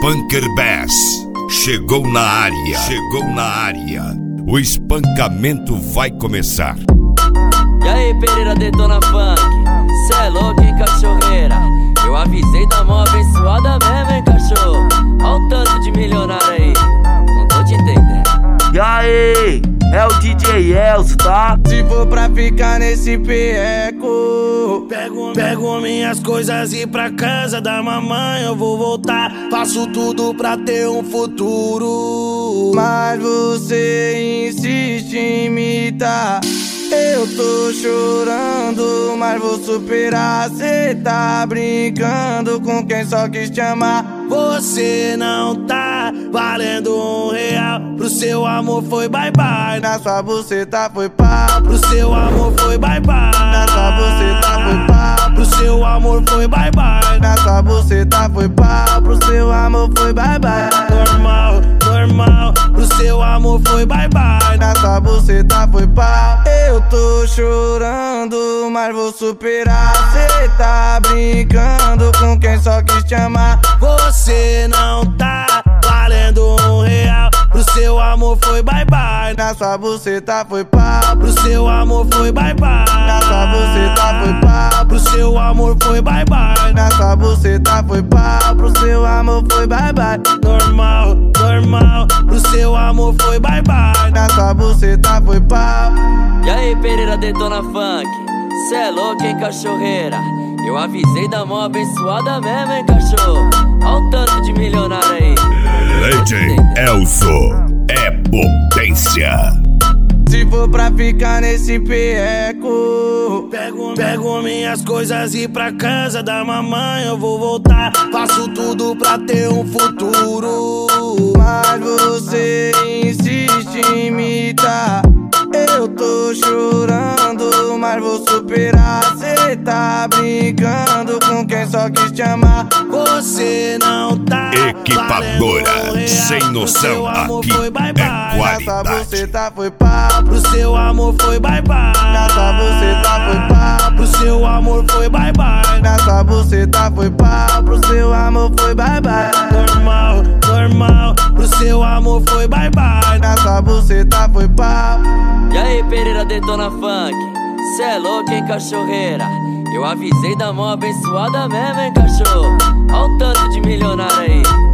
Punker Bass chegou na área. O espancamento vai começar. E aí, Pereira Detona Funk, cê é louco, hein, cachorreira? Eu avisei da mão abençoada mesmo, hein, cachorro? Olha o tanto de milionário aí, não tô te entendendo. E aí, é o DJ Elcio, tá? Se for pra ficar nesse perreco, pego minhas coisas e ir pra casa da mamãe eu vou voltar. Faço tudo pra ter um futuro, mas você insiste em imitar. Eu tô chorando, mas vou superar. Cê tá brincando com quem só quis te amar. Você não tá valendo R$1. Pro seu amor foi bye bye. Na sua buceta foi pá. Pro seu amor foi bye bye. Na sua buceta foi pá. Pro seu amor foi bye bye. Na sua buceta foi pá. Pro seu amor foi bye bye. Normal, pro seu amor foi bye bye. Na sua buceta foi pá. Eu tô chorando, mas vou superar. Cê tá brincando com quem só quis te amar. Você não tá valendo R$1. Pro seu amor foi bye bye. Na sua buceta foi pá. Pro seu amor foi bye bye. Na sua buceta foi pá. Pro seu amor foi bye bye. Na sua buceta foi pá. Pro seu amor foi bye bye. Normal, pro seu amor foi bye bye. Na sua buceta foi pá. E aí, Pereira Detona Funk, cê é louco, hein, cachorreira? Eu avisei da mão abençoada mesmo, hein, cachorro? Olha o tanto de milionário aí. DJ Elcio é potência. Se for pra ficar nesse perreco, pego minhas coisas e ir pra casa da mamãe eu vou voltar. Faço tudo pra ter um futuro, mas você insiste em imitar. Eu tô chorando, mas vou superar. Cê tá brincando com quem só quis te amar. Você não tá Equipadora sem noção, aqui é na sua qualidade. buceta foi pá. Pro seu amor foi bye bye. Na sua buceta foi pá. Pro seu amor foi bye bye. Na sua buceta foi pá. Pro seu amor foi bye bye. Normal, pro seu amor foi bye bye. Na sua buceta foi pá. E aí, Pereira Detona Funk, cê é louco, hein, cachorreira? Eu avisei da mão abençoada mesmo, hein, cachorro? Olha o tanto de milionário aí.